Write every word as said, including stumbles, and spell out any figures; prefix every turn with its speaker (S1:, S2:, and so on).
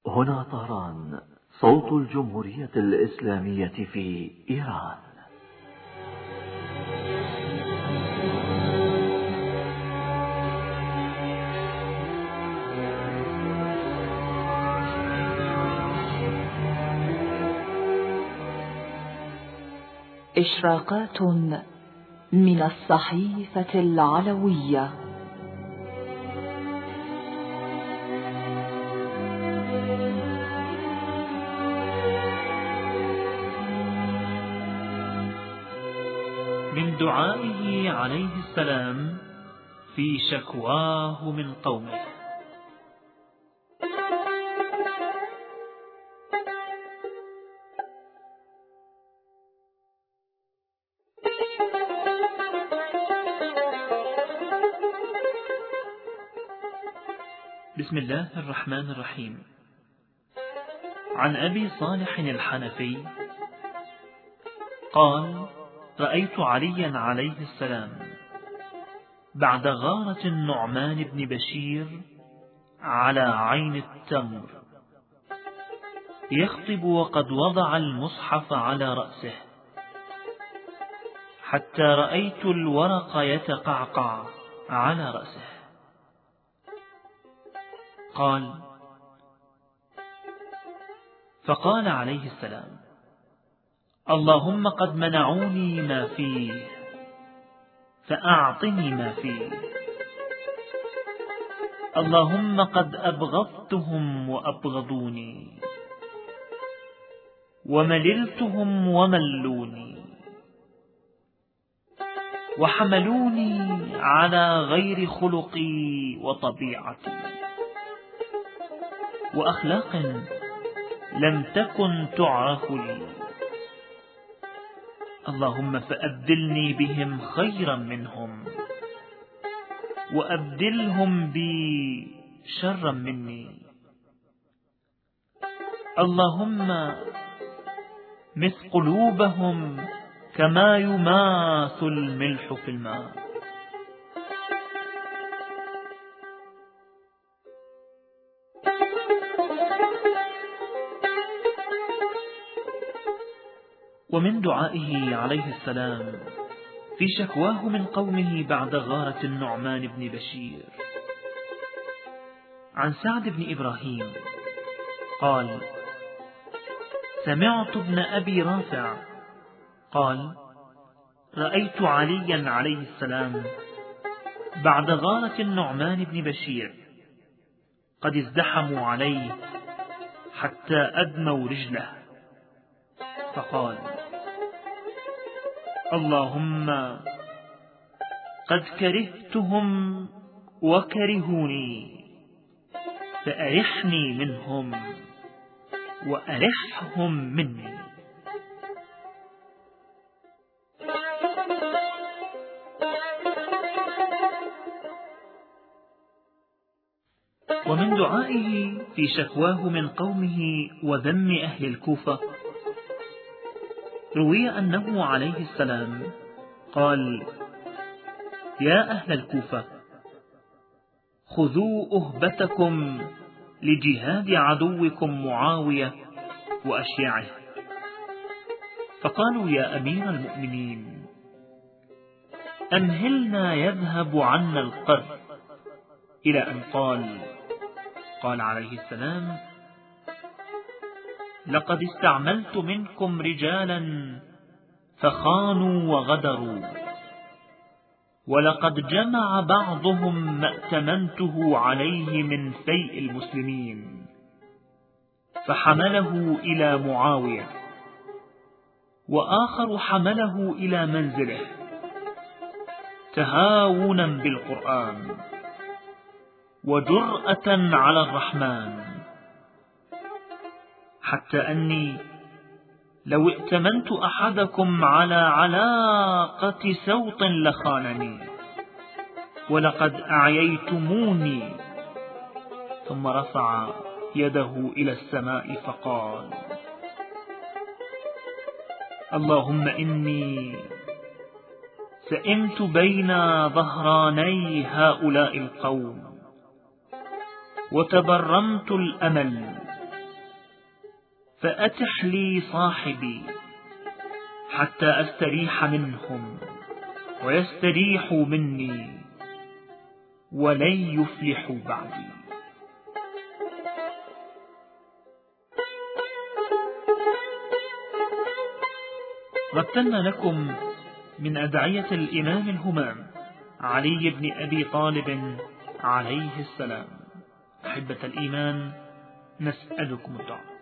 S1: هنا طهران، صوت الجمهورية الإسلامية في إيران.
S2: إشراقات من الصحيفة العلوية.
S3: من دعائه عليه السلام في شكواه من قومه. بسم الله الرحمن الرحيم. عن أبي صالح الحنفي قال: رأيت عليا عليه السلام بعد غارة النعمان بن بشير على عين التمر يخطب وقد وضع المصحف على رأسه، حتى رأيت الورق يتقعقع على رأسه. قال: فقال عليه السلام: اللهم قد منعوني ما فيه فأعطني ما فيه، اللهم قد أبغضتهم وأبغضوني، ومللتهم وملوني، وحملوني على غير خلقي وطبيعتي وأخلاق لم تكن تعرف لي، اللهم فأبدلني بهم خيرا منهم، وأبدلهم بي شرا مني، اللهم مث قلوبهم كما يماث الملح في الماء. ومن دعائه عليه السلام في شكواه من قومه بعد غارة النعمان بن بشير. عن سعد بن إبراهيم قال: سمعت ابن أبي رافع قال: رأيت عليا عليه السلام بعد غارة النعمان بن بشير قد ازدحموا عليه حتى أدموا رجله، فقال: اللهم قد كرهتهم وكرهوني، فأرحني منهم وأرحهم مني. ومن دعائه في شكواه من قومه وذم أهل الكوفة روي أنه عليه السلام قال: يا أهل الكوفة، خذوا أهبتكم لجهاد عدوكم معاوية وأشياعه. فقالوا: يا أمير المؤمنين، أمهلنا يذهب عنا القر، إلى أن قال قال عليه السلام: لقد استعملت منكم رجالا فخانوا وغدروا، ولقد جمع بعضهم ما ائتمنته عليه من فيء المسلمين فحمله إلى معاوية، وآخر حمله إلى منزله تهاونا بالقرآن وجرأة على الرحمن، حتى أني لو ائتمنت أحدكم على علاقة سوط لخانني، ولقد أعييتموني. ثم رفع يده إلى السماء فقال: اللهم إني سئمت بين ظهراني هؤلاء القوم، وتبرمت الأمل فأتح لي صاحبي حتى أستريح منهم ويستريحوا مني، ولن يفلحوا بعدي. رتلنا لكم من أدعية الإمام الهمام علي بن أبي طالب عليه السلام. أحبة الإيمان، نسألكم الدعاء.